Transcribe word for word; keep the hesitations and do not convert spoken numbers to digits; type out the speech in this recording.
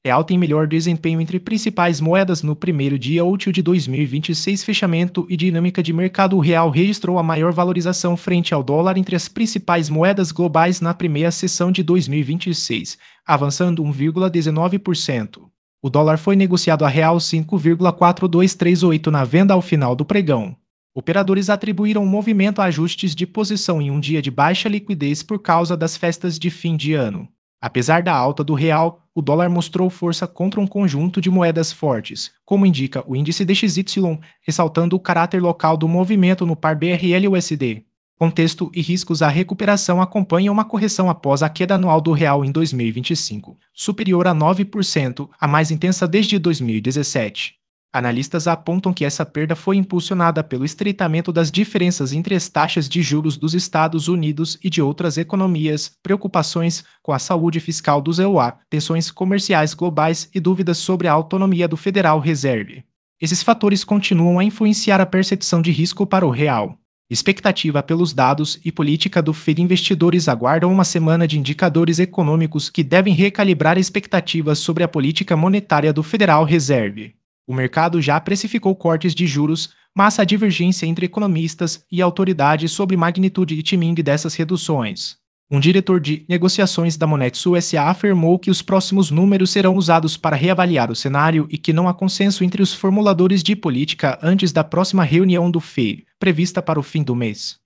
Real tem melhor desempenho entre principais moedas no primeiro dia útil de dois mil e vinte e seis fechamento e dinâmica de mercado. O real registrou a maior valorização frente ao dólar entre as principais moedas globais na primeira sessão de dois mil e vinte e seis, avançando um vírgula dezenove por cento. O dólar foi negociado a real cinco vírgula quatro dois três oito na venda ao final do pregão. Operadores atribuíram o movimento a ajustes de posição em um dia de baixa liquidez por causa das festas de fim de ano. Apesar da alta do real, o dólar mostrou força contra um conjunto de moedas fortes, como indica o índice D X Y, ressaltando o caráter local do movimento no par B R L U S D. Contexto e riscos. A recuperação acompanha uma correção após a queda anual do real em dois mil e vinte e cinco, superior a nove por cento, a mais intensa desde dois mil e dezessete. Analistas apontam que essa perda foi impulsionada pelo estreitamento das diferenças entre as taxas de juros dos Estados Unidos e de outras economias, preocupações com a saúde fiscal dos E U A, tensões comerciais globais e dúvidas sobre a autonomia do Federal Reserve. Esses fatores continuam a influenciar a percepção de risco para o real. Expectativa pelos dados e política do Fed. Investidores aguardam uma semana de indicadores econômicos que devem recalibrar expectativas sobre a política monetária do Federal Reserve. O mercado já precificou cortes de juros, mas há divergência entre economistas e autoridades sobre magnitude e timing dessas reduções. Um diretor de negociações da Monetsu S A afirmou que os próximos números serão usados para reavaliar o cenário e que não há consenso entre os formuladores de política antes da próxima reunião do F E D, prevista para o fim do mês.